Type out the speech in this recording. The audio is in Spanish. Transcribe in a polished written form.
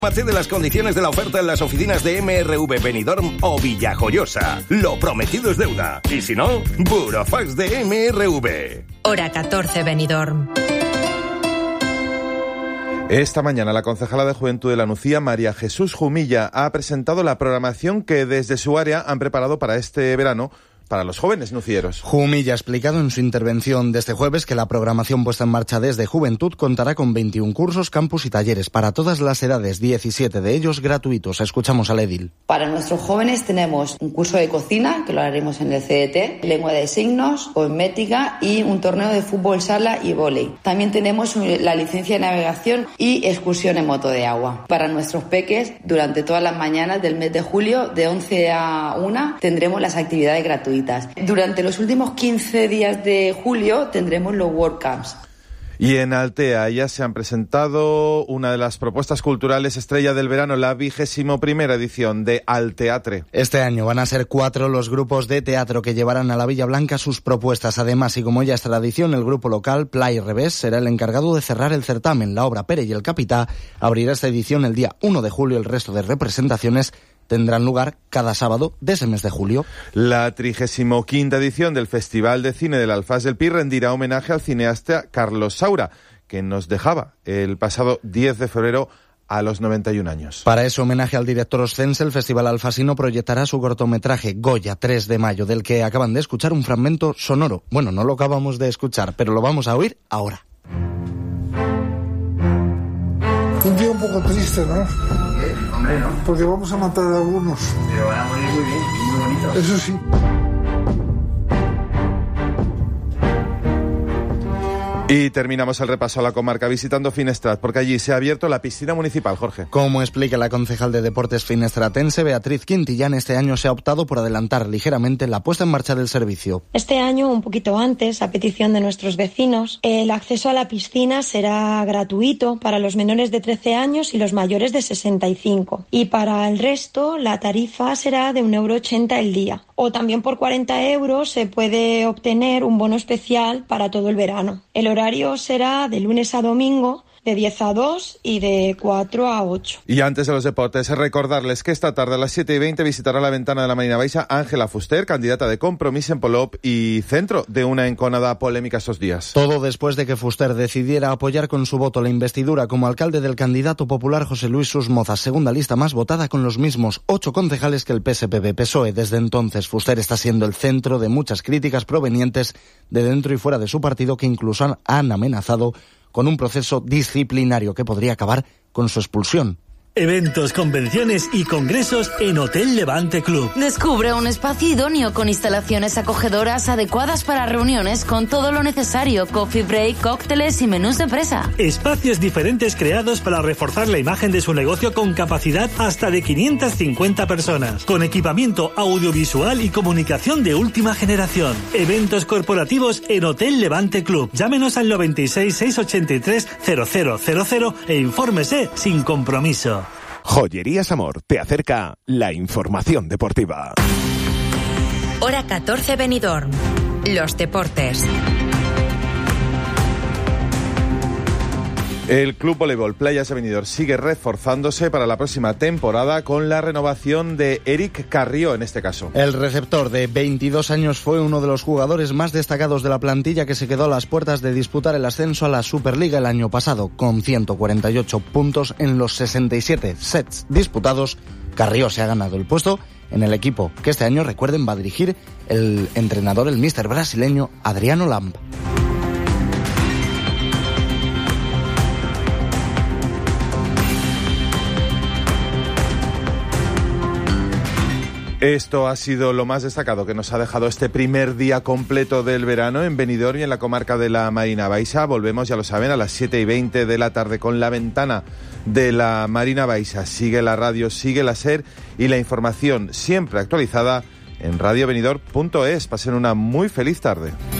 De las condiciones de la oferta en las oficinas de MRV Benidorm o Villajoyosa. Lo prometido es deuda. Y si no, burofax de MRV. Hora 14 Benidorm. Esta mañana la concejala de Juventud de la Nucía, María Jesús Jumilla, ha presentado la programación que desde su área han preparado para este verano para los jóvenes nucieros. Jumilla ha explicado en su intervención de este jueves que la programación puesta en marcha desde Juventud contará con 21 cursos, campus y talleres para todas las edades, 17 de ellos gratuitos. Escuchamos al edil. Para nuestros jóvenes tenemos un curso de cocina, que lo haremos en el CDT, lengua de signos, cosmética y un torneo de fútbol sala y vóley. También tenemos la licencia de navegación y excursión en moto de agua. Para nuestros peques, durante todas las mañanas del mes de julio, de 11 a 1, tendremos las actividades gratuitas. Durante los últimos 15 días de julio tendremos los World Camps. Y en Altea ya se han presentado una de las propuestas culturales estrella del verano, la 21ª edición de Alteatre. Este año van a ser 4 los grupos de teatro que llevarán a la Villa Blanca sus propuestas. Además, y como ya es tradición, el grupo local Play Revés será el encargado de cerrar el certamen. La obra Pere y el Capitá abrirá esta edición el día 1 de julio. El resto de representaciones tendrán lugar cada sábado de ese mes de julio. La 35ª edición del Festival de Cine del Alfaz del Pi rendirá homenaje al cineasta Carlos Saura, que nos dejaba el pasado 10 de febrero a los 91 años. Para ese homenaje al director oscense, el Festival Alfasino proyectará su cortometraje Goya, 3 de mayo, del que acaban de escuchar un fragmento sonoro. Bueno, no lo acabamos de escuchar, pero lo vamos a oír ahora. Un día un poco triste, ¿no? Hombre, ¿no? Porque vamos a matar a algunos. Pero van a morir muy bien, muy bonito. Eso sí. Y terminamos el repaso a la comarca visitando Finestrat, porque allí se ha abierto la piscina municipal, Jorge. Como explica la concejal de Deportes finestratense, Beatriz Quintillán, este año se ha optado por adelantar ligeramente la puesta en marcha del servicio. Este año, un poquito antes, a petición de nuestros vecinos, el acceso a la piscina será gratuito para los menores de 13 años y los mayores de 65. Y para el resto, la tarifa será de 1,80 € el día. O también por 40 euros se puede obtener un bono especial para todo el verano. El horario será de lunes a domingo, de 10 a 2 y de 4 a 8. Y antes de los deportes, recordarles que esta tarde a las 7:20 visitará la ventana de la Marina Baixa Ángela Fuster, candidata de Compromís en Polop y centro de una enconada polémica estos días. Todo después de que Fuster decidiera apoyar con su voto la investidura como alcalde del candidato popular José Luis Susmoza, segunda lista más votada con los mismos 8 concejales que el PSPB-PSOE. Desde entonces, Fuster está siendo el centro de muchas críticas provenientes de dentro y fuera de su partido, que incluso han amenazado con un proceso disciplinario que podría acabar con su expulsión. Eventos, convenciones y congresos en Hotel Levante Club. Descubre un espacio idóneo con instalaciones acogedoras adecuadas para reuniones con todo lo necesario, coffee break, cócteles y menús de empresa. Espacios diferentes creados para reforzar la imagen de su negocio con capacidad hasta de 550 personas, con equipamiento audiovisual y comunicación de última generación. Eventos corporativos en Hotel Levante Club. Llámenos al 96 683 0000 e infórmese sin compromiso. Joyerías Amor te acerca la información deportiva. Hora 14 Benidorm. Los deportes. El Club Voleibol Playas de Benidorm sigue reforzándose para la próxima temporada con la renovación de Eric Carrió, en este caso. El receptor de 22 años fue uno de los jugadores más destacados de la plantilla, que se quedó a las puertas de disputar el ascenso a la Superliga el año pasado. Con 148 puntos en los 67 sets disputados, Carrió se ha ganado el puesto en el equipo que este año, recuerden, va a dirigir el entrenador, el míster brasileño Adriano Lamb. Esto ha sido lo más destacado que nos ha dejado este primer día completo del verano en Benidorm y en la comarca de la Marina Baixa. Volvemos, ya lo saben, a las 7:20 de la tarde con la ventana de la Marina Baixa. Sigue la radio, sigue la SER y la información siempre actualizada en radiobenidorm.es. Pasen una muy feliz tarde.